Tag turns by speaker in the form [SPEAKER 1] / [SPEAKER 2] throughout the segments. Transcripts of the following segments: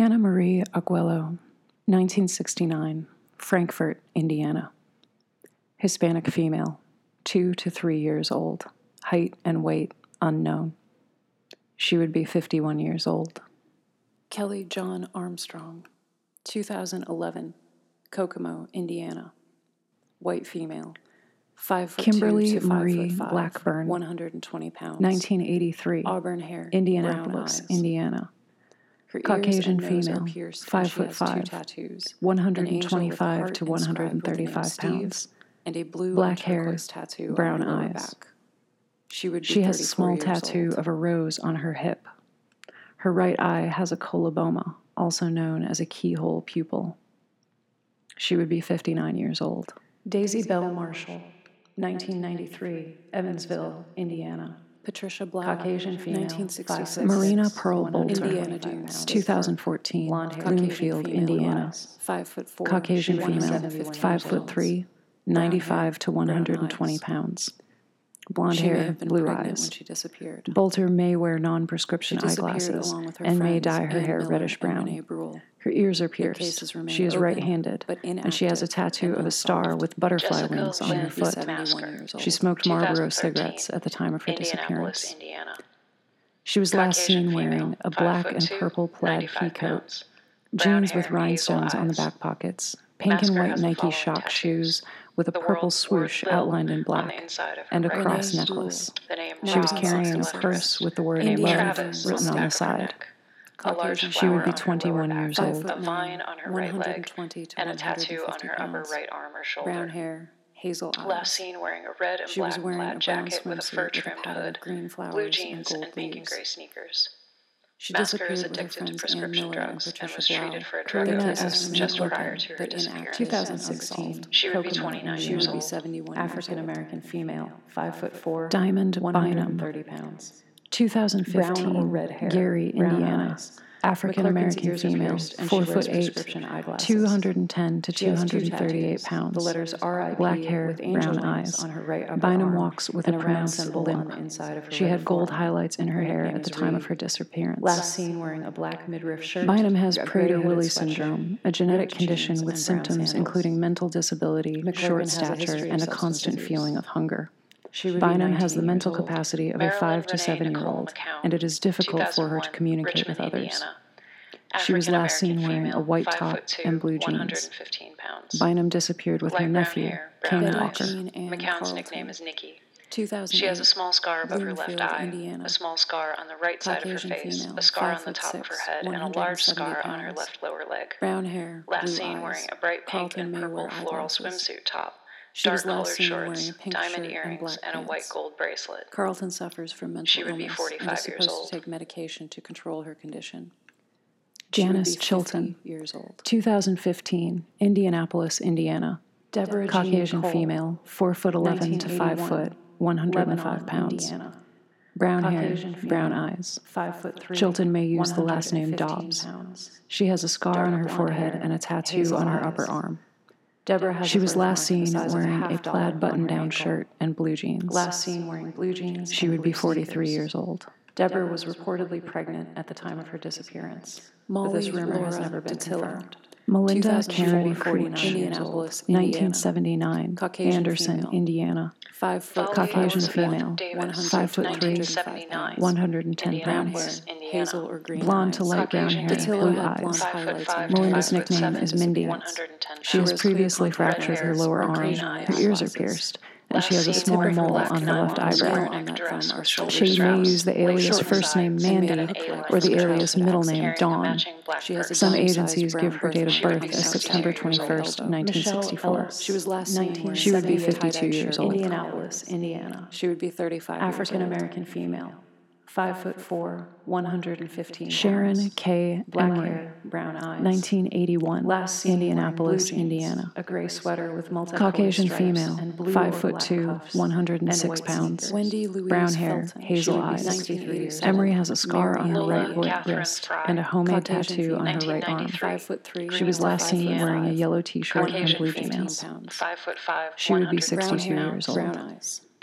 [SPEAKER 1] Anna Marie Aguelo, 1969, Frankfort, Indiana. Hispanic female, 2 to 3 years old, height and weight unknown. She would be 51 years old. Kelly John Armstrong, 2011, Kokomo, Indiana. White female, 5'2" Kimberly to 5'5", Marie Blackburn, 120 pounds. 1983, Auburn hair, Indianapolis, brown eyes. Indiana. Her Caucasian ears and nose female, are pierced, and she has 5'5", 2 tattoos, 125 to 135 pounds, and a blue black and hair, turquoise tattoo brown on her lower eyes. back. She has a 34 small years tattoo old. of a rose on her hip. Her right eye has a coloboma, also known as a keyhole pupil. She would be 59 years old. Daisy Bell Marshall, 1993, Evansville, Indiana. Patricia Black, Caucasian female, 1966. Marina Pearl Bolter, Indiana Dunes, 2014, Bloomfield, Indiana. 5'4", Caucasian female, 5'3", 95 to 120 pounds. Blonde hair, blue eyes. When she disappeared. Bolter may wear non-prescription She disappeared eyeglasses along with her and may friends, dye her Ann hair Miller reddish and brown. Renee Bruhl. Her ears are Their pierced. cases remain She is open, right-handed, but and she has a tattoo of a star with butterfly
[SPEAKER 2] Jessica
[SPEAKER 1] wings on her
[SPEAKER 2] Lynn
[SPEAKER 1] foot.
[SPEAKER 2] Masker.
[SPEAKER 1] She smoked Marlboro
[SPEAKER 2] 2013,
[SPEAKER 1] cigarettes at the time of her
[SPEAKER 2] Indianapolis,
[SPEAKER 1] disappearance.
[SPEAKER 2] Indiana.
[SPEAKER 1] She was last
[SPEAKER 2] Caucasian
[SPEAKER 1] seen wearing
[SPEAKER 2] female,
[SPEAKER 1] a black
[SPEAKER 2] 5'2",
[SPEAKER 1] and purple plaid
[SPEAKER 2] 95
[SPEAKER 1] peacoat,
[SPEAKER 2] pounds. Brown
[SPEAKER 1] jeans with
[SPEAKER 2] hair,
[SPEAKER 1] rhinestones
[SPEAKER 2] hazel
[SPEAKER 1] on the
[SPEAKER 2] eyes.
[SPEAKER 1] back pockets, pink
[SPEAKER 2] Masker
[SPEAKER 1] and white
[SPEAKER 2] has the
[SPEAKER 1] Nike
[SPEAKER 2] following
[SPEAKER 1] shock
[SPEAKER 2] tattoos.
[SPEAKER 1] shoes with a
[SPEAKER 2] The
[SPEAKER 1] purple
[SPEAKER 2] word
[SPEAKER 1] swoosh
[SPEAKER 2] Lil
[SPEAKER 1] outlined in
[SPEAKER 2] on
[SPEAKER 1] black,
[SPEAKER 2] the inside of her
[SPEAKER 1] and a
[SPEAKER 2] right
[SPEAKER 1] cross
[SPEAKER 2] wrist.
[SPEAKER 1] necklace.
[SPEAKER 2] The name
[SPEAKER 1] She was
[SPEAKER 2] Rob
[SPEAKER 1] carrying a
[SPEAKER 2] left
[SPEAKER 1] purse
[SPEAKER 2] wrist.
[SPEAKER 1] with the word love
[SPEAKER 2] Travis
[SPEAKER 1] written on the
[SPEAKER 2] left her
[SPEAKER 1] side.
[SPEAKER 2] neck. A large
[SPEAKER 1] She
[SPEAKER 2] flower
[SPEAKER 1] would be
[SPEAKER 2] on her lower
[SPEAKER 1] 21
[SPEAKER 2] back,
[SPEAKER 1] years old.
[SPEAKER 2] a vine on her right leg,
[SPEAKER 1] 120 to
[SPEAKER 2] and a tattoo on
[SPEAKER 1] 150
[SPEAKER 2] her upper
[SPEAKER 1] pounds.
[SPEAKER 2] right arm or shoulder.
[SPEAKER 1] Brown hair, hazel eyes.
[SPEAKER 2] Last seen wearing a red and
[SPEAKER 1] She was
[SPEAKER 2] black
[SPEAKER 1] wearing
[SPEAKER 2] plaid
[SPEAKER 1] a brown
[SPEAKER 2] jacket with a
[SPEAKER 1] swimsuit with a
[SPEAKER 2] fur-trimmed
[SPEAKER 1] pattern of
[SPEAKER 2] hood,
[SPEAKER 1] green flowers
[SPEAKER 2] blue
[SPEAKER 1] and
[SPEAKER 2] jeans,
[SPEAKER 1] gold
[SPEAKER 2] and pink and
[SPEAKER 1] leaves.
[SPEAKER 2] gray sneakers.
[SPEAKER 1] She
[SPEAKER 2] Masker is
[SPEAKER 1] disappeared with her
[SPEAKER 2] addicted to
[SPEAKER 1] friends Ann
[SPEAKER 2] prescription
[SPEAKER 1] Miller and
[SPEAKER 2] drugs and
[SPEAKER 1] Patricia
[SPEAKER 2] was
[SPEAKER 1] Blau.
[SPEAKER 2] treated for a drug
[SPEAKER 1] Karina
[SPEAKER 2] abuse
[SPEAKER 1] S.
[SPEAKER 2] just
[SPEAKER 1] Open,
[SPEAKER 2] prior to her
[SPEAKER 1] but
[SPEAKER 2] disappearance.
[SPEAKER 1] 2016,
[SPEAKER 2] She would be
[SPEAKER 1] Kokomo,
[SPEAKER 2] 29
[SPEAKER 1] She
[SPEAKER 2] years
[SPEAKER 1] would be
[SPEAKER 2] old.
[SPEAKER 1] 71
[SPEAKER 3] African American female, 5'4",
[SPEAKER 1] Diamond
[SPEAKER 3] 130
[SPEAKER 1] Bynum,
[SPEAKER 3] pounds.
[SPEAKER 1] 2015,
[SPEAKER 3] Brown or red hair,
[SPEAKER 1] Gary,
[SPEAKER 3] brown
[SPEAKER 1] Indiana.
[SPEAKER 3] eyes.
[SPEAKER 1] African American
[SPEAKER 3] McClurkin's ears are
[SPEAKER 1] female,
[SPEAKER 3] pierced, and she wears
[SPEAKER 1] 4'8",
[SPEAKER 3] prescription eyeglasses.
[SPEAKER 1] 210 to
[SPEAKER 3] She has 2
[SPEAKER 1] 238
[SPEAKER 3] tattoos.
[SPEAKER 1] pounds.
[SPEAKER 3] The letters R.I.P.
[SPEAKER 1] Black hair,
[SPEAKER 3] with angel
[SPEAKER 1] brown
[SPEAKER 3] wings
[SPEAKER 1] eyes.
[SPEAKER 3] on her right upper
[SPEAKER 1] Bynum
[SPEAKER 3] arm,
[SPEAKER 1] walks with
[SPEAKER 3] and
[SPEAKER 1] a
[SPEAKER 3] a round
[SPEAKER 1] pronounced
[SPEAKER 3] symbol
[SPEAKER 1] limp.
[SPEAKER 3] on the inside of her
[SPEAKER 1] She
[SPEAKER 3] right
[SPEAKER 1] had gold
[SPEAKER 3] forearm.
[SPEAKER 1] highlights in her
[SPEAKER 3] Her
[SPEAKER 1] hair
[SPEAKER 3] nickname
[SPEAKER 1] at the
[SPEAKER 3] is
[SPEAKER 1] time of
[SPEAKER 3] Reed.
[SPEAKER 1] her disappearance.
[SPEAKER 3] Last seen wearing a black midriff shirt.
[SPEAKER 1] Bynum has
[SPEAKER 3] a gray hooded
[SPEAKER 1] Prader-Willi
[SPEAKER 3] sweatshirt,
[SPEAKER 1] syndrome, a genetic
[SPEAKER 3] ripped
[SPEAKER 1] condition
[SPEAKER 3] jeans,
[SPEAKER 1] with
[SPEAKER 3] and brown
[SPEAKER 1] symptoms
[SPEAKER 3] sandals.
[SPEAKER 1] including mental disability,
[SPEAKER 3] McClurkin
[SPEAKER 1] short
[SPEAKER 3] has a
[SPEAKER 1] stature,
[SPEAKER 3] history of
[SPEAKER 1] and a
[SPEAKER 3] substance
[SPEAKER 1] constant
[SPEAKER 3] abuse.
[SPEAKER 1] feeling of hunger.
[SPEAKER 3] She would
[SPEAKER 1] Bynum
[SPEAKER 3] be
[SPEAKER 1] has the
[SPEAKER 3] 19
[SPEAKER 1] mental
[SPEAKER 3] years old.
[SPEAKER 1] capacity of a
[SPEAKER 2] Marilyn
[SPEAKER 1] 5 to
[SPEAKER 2] Renee
[SPEAKER 1] 7-year-old,
[SPEAKER 2] Nicole McCown,
[SPEAKER 1] and it is difficult for her to
[SPEAKER 2] 2001,
[SPEAKER 1] communicate with
[SPEAKER 2] Richmond,
[SPEAKER 1] others.
[SPEAKER 2] Indiana.
[SPEAKER 1] She was last seen
[SPEAKER 2] African-American
[SPEAKER 1] wearing a
[SPEAKER 2] female,
[SPEAKER 1] white top
[SPEAKER 2] 5'2",
[SPEAKER 1] and blue jeans.
[SPEAKER 2] 115 pounds.
[SPEAKER 1] Bynum disappeared with her
[SPEAKER 2] Light brown
[SPEAKER 1] nephew,
[SPEAKER 2] hair, brown
[SPEAKER 1] Kane
[SPEAKER 2] eyes.
[SPEAKER 1] Walker.
[SPEAKER 2] McCown's nickname is Nikki.
[SPEAKER 1] 2008,
[SPEAKER 2] She has a small scar above her left
[SPEAKER 1] Bloomfield,
[SPEAKER 2] eye,
[SPEAKER 1] Indiana.
[SPEAKER 2] a small scar on the right side of her
[SPEAKER 1] Caucasian
[SPEAKER 2] face,
[SPEAKER 1] female,
[SPEAKER 2] a scar on the
[SPEAKER 1] 5'6",
[SPEAKER 2] top of her head, and a large
[SPEAKER 1] 170
[SPEAKER 2] scar on her
[SPEAKER 1] pounds.
[SPEAKER 2] left lower leg.
[SPEAKER 1] Brown hair,
[SPEAKER 2] Last
[SPEAKER 1] blue
[SPEAKER 2] seen
[SPEAKER 1] eyes.
[SPEAKER 2] wearing a bright pink
[SPEAKER 1] Carlton
[SPEAKER 2] and
[SPEAKER 1] May
[SPEAKER 2] purple
[SPEAKER 1] wore
[SPEAKER 2] floral
[SPEAKER 1] eyeglasses.
[SPEAKER 2] swimsuit top,
[SPEAKER 1] She was
[SPEAKER 2] dark
[SPEAKER 1] last
[SPEAKER 2] colored
[SPEAKER 1] seen
[SPEAKER 2] shorts,
[SPEAKER 1] wearing a pink
[SPEAKER 2] diamond
[SPEAKER 1] shirt and
[SPEAKER 2] earrings,
[SPEAKER 1] black
[SPEAKER 2] and a white
[SPEAKER 1] pants.
[SPEAKER 2] gold bracelet.
[SPEAKER 1] Carlton suffers from mental
[SPEAKER 2] She would be
[SPEAKER 1] illness
[SPEAKER 2] 45
[SPEAKER 1] and is
[SPEAKER 2] years
[SPEAKER 1] supposed
[SPEAKER 2] old.
[SPEAKER 1] to take medication to control her condition. Janice She would be Chilton, 50 years old. 2015, Indianapolis, Indiana.
[SPEAKER 3] Deborah
[SPEAKER 1] Caucasian
[SPEAKER 3] Jean Cole,
[SPEAKER 1] female, 4'11" to 5 foot, 105
[SPEAKER 3] Lebanon,
[SPEAKER 1] pounds.
[SPEAKER 3] Indiana.
[SPEAKER 1] Brown
[SPEAKER 3] Caucasian
[SPEAKER 1] hair, brown
[SPEAKER 3] female,
[SPEAKER 1] eyes.
[SPEAKER 3] 5'3".
[SPEAKER 1] Chilton may use the last name
[SPEAKER 3] 115
[SPEAKER 1] Dobbs.
[SPEAKER 3] pounds.
[SPEAKER 1] She has a scar
[SPEAKER 3] Dark
[SPEAKER 1] on her
[SPEAKER 3] blonde
[SPEAKER 1] forehead
[SPEAKER 3] hair,
[SPEAKER 1] and a tattoo
[SPEAKER 3] hazel
[SPEAKER 1] on her
[SPEAKER 3] eyes.
[SPEAKER 1] upper arm.
[SPEAKER 3] Deborah has
[SPEAKER 1] She
[SPEAKER 3] a
[SPEAKER 1] was last
[SPEAKER 3] birthmark the
[SPEAKER 1] seen
[SPEAKER 3] size of
[SPEAKER 1] wearing a
[SPEAKER 3] $50
[SPEAKER 1] plaid
[SPEAKER 3] on her
[SPEAKER 1] button-down
[SPEAKER 3] ankle.
[SPEAKER 1] shirt and blue jeans.
[SPEAKER 3] Last seen wearing blue jeans.
[SPEAKER 1] She
[SPEAKER 3] and
[SPEAKER 1] would be
[SPEAKER 3] blue
[SPEAKER 1] 43
[SPEAKER 3] sneakers.
[SPEAKER 1] years old.
[SPEAKER 3] Deborah was reportedly pregnant at the time of her disappearance, but
[SPEAKER 1] Molly
[SPEAKER 3] this rumor has
[SPEAKER 1] Laura
[SPEAKER 3] never been
[SPEAKER 1] Dattilo.
[SPEAKER 3] confirmed.
[SPEAKER 1] Melinda
[SPEAKER 3] 2004,
[SPEAKER 1] Karen
[SPEAKER 3] 49
[SPEAKER 1] Cooch,
[SPEAKER 3] years
[SPEAKER 1] Indianapolis,
[SPEAKER 3] old.
[SPEAKER 1] 1979, Caucasian Anderson, female. Indiana. 5 foot,
[SPEAKER 2] Folly
[SPEAKER 1] Caucasian
[SPEAKER 2] Elizabeth
[SPEAKER 1] female,
[SPEAKER 2] Davis,
[SPEAKER 1] 5'3",
[SPEAKER 2] 1979,
[SPEAKER 1] 110 pounds.
[SPEAKER 2] Indianapolis, Indiana.
[SPEAKER 1] Hazel or green Blonde to eyes. light brown
[SPEAKER 2] Caucasian
[SPEAKER 1] hair,
[SPEAKER 2] female,
[SPEAKER 1] blue had eyes. blonde
[SPEAKER 2] 5'5"
[SPEAKER 1] highlights
[SPEAKER 2] to
[SPEAKER 1] on her. Melinda's
[SPEAKER 2] 5'7",
[SPEAKER 1] nickname is Mindy.
[SPEAKER 2] 110
[SPEAKER 1] She was
[SPEAKER 2] pounds.
[SPEAKER 1] previously
[SPEAKER 2] Red
[SPEAKER 1] fractured her
[SPEAKER 2] hair,
[SPEAKER 1] lower
[SPEAKER 2] or
[SPEAKER 1] arm.
[SPEAKER 2] green
[SPEAKER 1] Her
[SPEAKER 2] eyes.
[SPEAKER 1] ears are pierced, and she has a
[SPEAKER 2] Last
[SPEAKER 1] small
[SPEAKER 2] seen
[SPEAKER 1] mole
[SPEAKER 2] black
[SPEAKER 1] on her left
[SPEAKER 2] nylon
[SPEAKER 1] eyebrow.
[SPEAKER 2] square neck
[SPEAKER 1] On that
[SPEAKER 2] dress
[SPEAKER 1] thumb are
[SPEAKER 2] with shoulder
[SPEAKER 1] She may
[SPEAKER 2] straps,
[SPEAKER 1] use the
[SPEAKER 2] lace
[SPEAKER 1] alias
[SPEAKER 2] on the
[SPEAKER 1] first name
[SPEAKER 2] sides, and
[SPEAKER 1] Mandy
[SPEAKER 2] an A-line
[SPEAKER 1] or the
[SPEAKER 2] from
[SPEAKER 1] alias
[SPEAKER 2] childhood
[SPEAKER 1] middle
[SPEAKER 2] acts,
[SPEAKER 1] name
[SPEAKER 2] carrying a
[SPEAKER 1] Dawn.
[SPEAKER 2] matching black
[SPEAKER 1] She has a
[SPEAKER 2] purse.
[SPEAKER 1] Some dog-sized agencies brown give her date of
[SPEAKER 2] She would
[SPEAKER 1] birth
[SPEAKER 2] be
[SPEAKER 1] as
[SPEAKER 2] 62
[SPEAKER 1] September
[SPEAKER 2] years
[SPEAKER 1] 21st,
[SPEAKER 2] old.
[SPEAKER 1] 1964.
[SPEAKER 3] Ellis.
[SPEAKER 1] She was last seen wearing
[SPEAKER 3] She would be
[SPEAKER 1] 52 years old.
[SPEAKER 3] Indianapolis, Indiana.
[SPEAKER 1] She would be 35
[SPEAKER 3] African
[SPEAKER 1] years old.
[SPEAKER 3] American female, 5'4", 115
[SPEAKER 1] Sharon
[SPEAKER 3] pounds.
[SPEAKER 1] K.
[SPEAKER 3] Black
[SPEAKER 1] Emery,
[SPEAKER 3] hair, brown eyes.
[SPEAKER 1] 1981,
[SPEAKER 3] Last seen
[SPEAKER 1] Indianapolis,
[SPEAKER 3] wearing blue jeans,
[SPEAKER 1] Indiana.
[SPEAKER 3] a gray sweater with multicolored
[SPEAKER 1] Caucasian
[SPEAKER 3] stripes
[SPEAKER 1] female,
[SPEAKER 3] and blue or
[SPEAKER 1] 5'2",
[SPEAKER 3] black cuffs,
[SPEAKER 1] 106
[SPEAKER 3] and white
[SPEAKER 1] pounds.
[SPEAKER 3] sneakers.
[SPEAKER 1] Wendy Louise
[SPEAKER 3] Brown
[SPEAKER 1] hair,
[SPEAKER 3] Felton.
[SPEAKER 1] hazel
[SPEAKER 3] She would be
[SPEAKER 1] eyes.
[SPEAKER 3] 63 years old.
[SPEAKER 1] Emery has a scar on her
[SPEAKER 2] Lola
[SPEAKER 1] right
[SPEAKER 2] Catherine
[SPEAKER 1] wrist
[SPEAKER 2] Fry.
[SPEAKER 1] and a homemade Caucasian tattoo on her female, right arm.
[SPEAKER 2] 1993.
[SPEAKER 1] She was last seen
[SPEAKER 2] Indiana.
[SPEAKER 1] wearing a yellow t-shirt and
[SPEAKER 2] Caucasian
[SPEAKER 1] blue
[SPEAKER 2] female,
[SPEAKER 1] jeans.
[SPEAKER 2] 5'5",
[SPEAKER 1] She would be
[SPEAKER 2] 100
[SPEAKER 1] 62
[SPEAKER 2] pounds.
[SPEAKER 1] years old.
[SPEAKER 3] Brown eyes.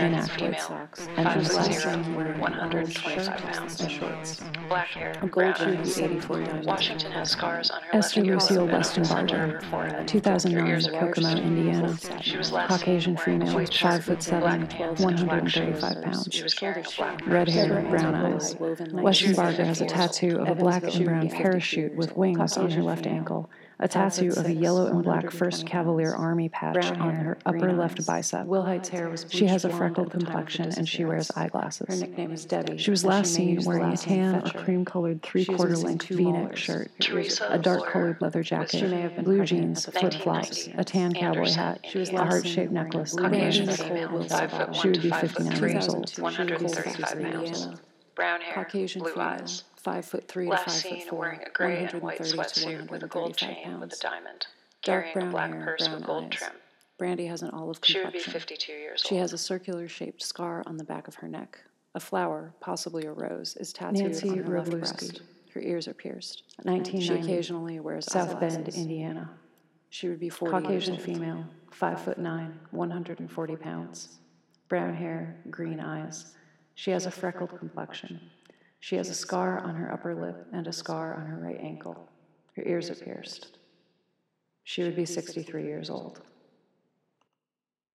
[SPEAKER 2] American
[SPEAKER 1] inactive,
[SPEAKER 2] female,
[SPEAKER 1] and
[SPEAKER 2] 5'0",
[SPEAKER 1] less
[SPEAKER 2] 125 pounds.
[SPEAKER 1] shorts.
[SPEAKER 2] Black hair,
[SPEAKER 1] A gold
[SPEAKER 2] brown
[SPEAKER 1] chain
[SPEAKER 2] eyes.
[SPEAKER 1] with 84 diamonds.
[SPEAKER 2] Washington has scars on her
[SPEAKER 1] Esther
[SPEAKER 2] left ear
[SPEAKER 1] Lucille
[SPEAKER 2] and a
[SPEAKER 1] Weston
[SPEAKER 2] center
[SPEAKER 1] Barger,
[SPEAKER 2] of her forehead.
[SPEAKER 1] 2009,
[SPEAKER 2] Her ears are
[SPEAKER 1] Kokomo,
[SPEAKER 2] pierced.
[SPEAKER 1] Indiana.
[SPEAKER 2] She was last
[SPEAKER 1] Caucasian
[SPEAKER 2] seen wearing a
[SPEAKER 1] female,
[SPEAKER 2] white shirt,
[SPEAKER 1] 5'7",
[SPEAKER 2] black pants, and black shoes.
[SPEAKER 1] 135 pounds.
[SPEAKER 2] She was carrying a black
[SPEAKER 1] Red
[SPEAKER 2] purse.
[SPEAKER 1] hair, brown eyes. Weston Barger has a tattoo of a black and brown parachute with wings on her left ankle, a tattoo of a yellow and black 1st Cavalier Army patch on her upper left bicep. She has a freckled complexion and she wears eyeglasses.
[SPEAKER 3] Her nickname is Debbie.
[SPEAKER 1] She was last seen wearing a tan or cream-colored three-quarter length V-neck shirt,
[SPEAKER 2] Teresa
[SPEAKER 1] a dark-colored leather jacket, blue jeans, flip-flops, a tan cowboy hat, a heart-shaped necklace, and
[SPEAKER 2] Caucasian
[SPEAKER 1] earrings.
[SPEAKER 2] female, 5'1"
[SPEAKER 1] She would
[SPEAKER 2] to
[SPEAKER 1] be 59 years
[SPEAKER 2] 5'3",
[SPEAKER 1] old.
[SPEAKER 2] 135 pounds. Brown hair,
[SPEAKER 3] Caucasian
[SPEAKER 2] blue
[SPEAKER 3] female,
[SPEAKER 2] eyes.
[SPEAKER 3] 5'3" to
[SPEAKER 2] Last seen
[SPEAKER 3] 5'4",
[SPEAKER 2] wearing a gray and white
[SPEAKER 3] 130 to
[SPEAKER 2] sweatsuit with a gold
[SPEAKER 3] 135
[SPEAKER 2] chain with a
[SPEAKER 3] pounds.
[SPEAKER 2] diamond,
[SPEAKER 3] Dark
[SPEAKER 2] carrying a
[SPEAKER 3] brown
[SPEAKER 2] black
[SPEAKER 3] hair,
[SPEAKER 2] purse
[SPEAKER 3] brown
[SPEAKER 2] with gold
[SPEAKER 3] eyes.
[SPEAKER 2] trim.
[SPEAKER 3] Brandy has an olive
[SPEAKER 2] She would be
[SPEAKER 3] complexion.
[SPEAKER 2] 52 years
[SPEAKER 3] She
[SPEAKER 2] old.
[SPEAKER 3] has a circular-shaped scar on the back of her neck. A flower, possibly a rose, is tattooed
[SPEAKER 1] Nancy
[SPEAKER 3] on her left
[SPEAKER 1] Wroblewski.
[SPEAKER 3] breast. Her ears are pierced.
[SPEAKER 1] 1990,
[SPEAKER 3] She occasionally wears
[SPEAKER 1] South Bend,
[SPEAKER 3] eyeglasses.
[SPEAKER 1] Indiana.
[SPEAKER 3] She would be 40
[SPEAKER 1] Caucasian
[SPEAKER 3] years old.
[SPEAKER 1] female, 5'9", 140 pounds. Brown hair, green eyes. She has a freckled complexion. She has a scar on her upper lip and a scar on her right ankle. Her ears are pierced. She would be 63 years old.